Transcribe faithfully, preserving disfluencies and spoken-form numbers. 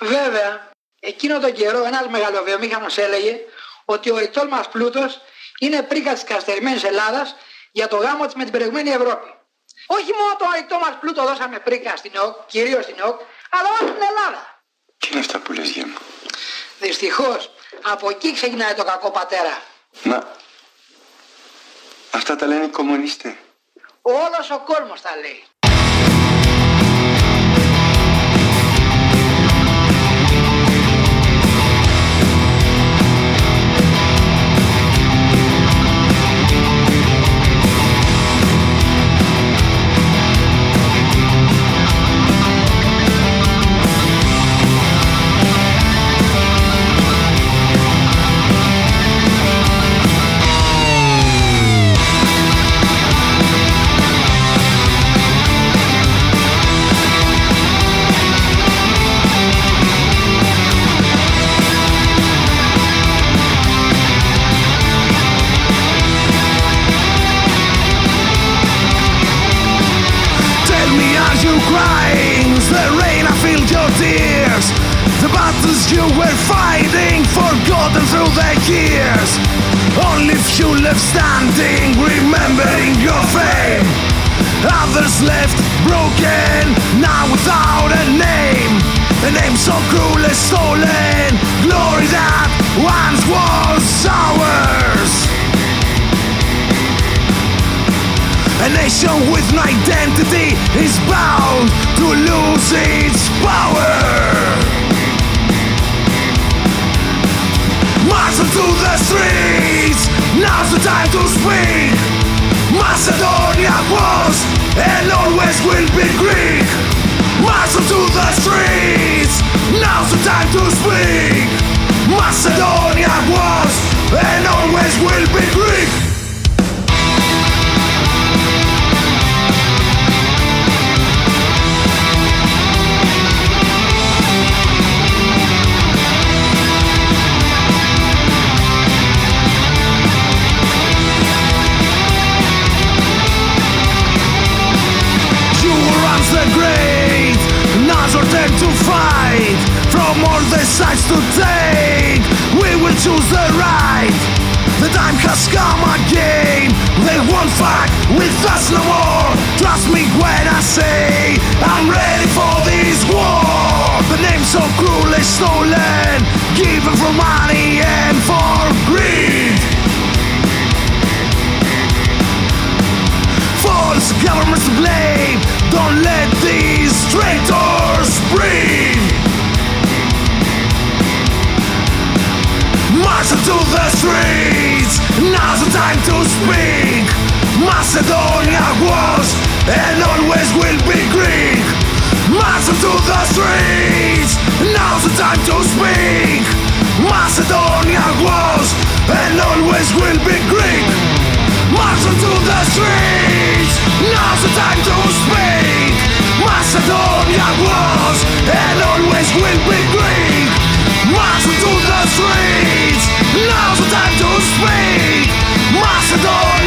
Βέβαια, εκείνο τον καιρό ένας μεγαλοβιομήχανος έλεγε ότι ο ρητός μας πλούτος είναι πρίκα της καθυστερημένης Ελλάδας για το γάμο της με την προηγούμενη Ευρώπη. Όχι μόνο το ρητό μας πλούτο δώσαμε πρίκα στην ΕΟΚ, κυρίως στην ΕΟΚ, αλλά όλη την Ελλάδα. Τι είναι αυτά που λες, γε μου? Δυστυχώς, από εκεί ξεκινάει το κακό, πατέρα. Μα, αυτά τα λένε οι κομμουνιστές. Όλος ο κόσμος τα λέει. You were fighting, forgotten through the years. Only few left standing, remembering your fame. Others left broken, now without a name. A name so cruelly stolen, glory that once was ours. A nation with no identity is bound to lose its power. March to the streets, now's the time to speak. Macedonia was and always will be Greek. March to the streets, now's the time to speak. Macedonia was and always will be Greek. The great, now's our turn to fight. From all the sides to take, we will choose the right. The time has come again, they won't fight with us no more. Trust me when I say I'm ready for this war. The name so cruelly stolen, given for money and for greed. False governments to blame, don't let these traitors breathe. March to the streets, now's the time to speak. Macedonia was and always will be Greek. March to the streets, now's the time to speak. Macedonia was and always will be Greek. March to the streets, now's the time to speak. Macedonia was and always will be Greek. March to the streets, now's the time to speak. Macedonia